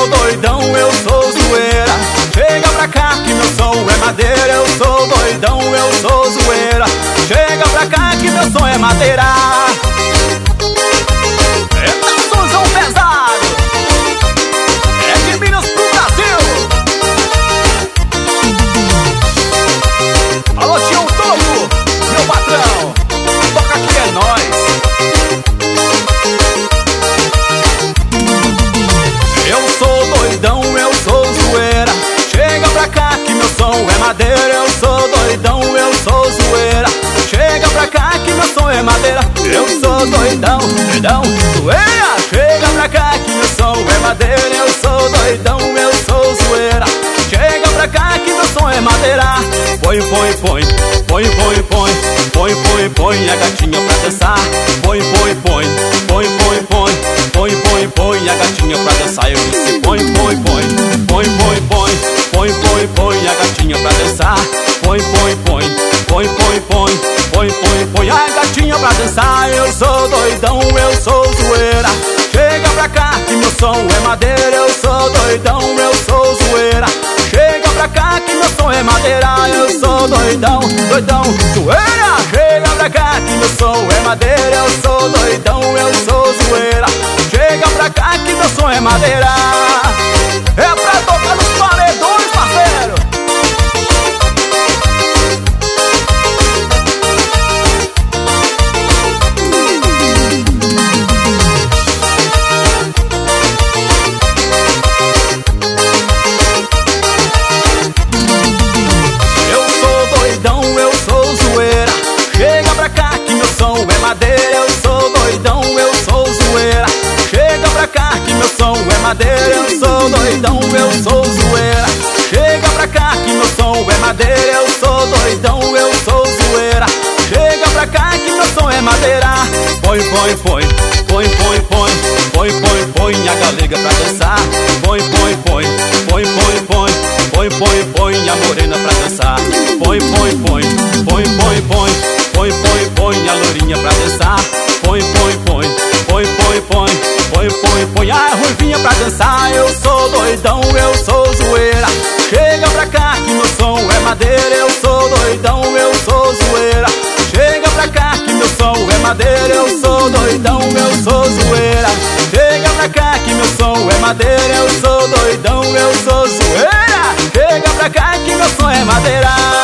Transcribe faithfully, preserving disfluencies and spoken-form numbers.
doidão, eu sou zoeira. Chega pra cá que meu som é madeira. Eu sou doidão, eu sou zoeira. Chega pra cá que meu som é madeira. Eita, somzão pesado, é de Minas pro Brasil. Alô, tio Toco, meu patrão, toca aqui é nóis. Eu sou doidão, eu sou zoeira. Chega pra cá que meu som é madeira. Eu sou doidão, eu sou zoeira. Chega pra cá que meu som é madeira. Eu sou doidão, doidão, zoeira. Chega pra cá que meu som é madeira. Eu sou doidão, eu sou zoeira. Chega pra cá que meu som é madeira. Põe, põe, põe, põe, põe, põe, põe, põe, põe a gatinha pra dançar. Põe, põe, põe, põe, põe, põe, põe, põe, põe a gatinha pra dançar. Eu disse põe, põe, põe, põe, põe, põe, põe, põe, põe a gatinha pra dançar. Põe, põe, põe, põe, põe, põe, põe, põe, põe a gatinha pra dançar. Eu sou doidão, eu sou zoeira. Chega pra cá que meu som é madeira. Eu sou doidão, eu sou zoeira. Chega pra cá que meu som é madeira. Eu sou doidão, doidão, zoeira. Chega pra cá que meu som é madeira. Eu sou doidão, eu sou zoeira. Chega pra cá que meu som é madeira. É pra tocar nos paredões, parceiro. Eu sou doidão, eu sou zoeira. Chega pra cá que meu som é madeira. Eu sou doidão, eu sou zoeira. Chega pra cá que meu som é madeira. Eu sou doidão, eu sou zoeira. Chega pra cá que meu som é madeira. Põe, põe, põe, põe, põe, põe, põe, põe, põe a galega pra dançar. Põe, põe, põe, põe, põe, põe, põe, põe, põe a morena pra dançar. Põe, põe, põe, põe, põe, põe, põe, põe, põe a lourinha pra dançar. Põe, põe, põe, põe, põe, põe, põe, põe, põe a ruivinha pra dançar. Eu sou doidão, eu sou zoeira. Chega pra cá que meu som é madeira. Eu sou doidão, eu sou zoeira. Chega pra cá que meu som é madeira. Eu sou doidão, eu sou zoeira. Chega pra cá que meu som é madeira. Eu sou doidão, eu sou zoeira. Chega pra cá que meu som é madeira.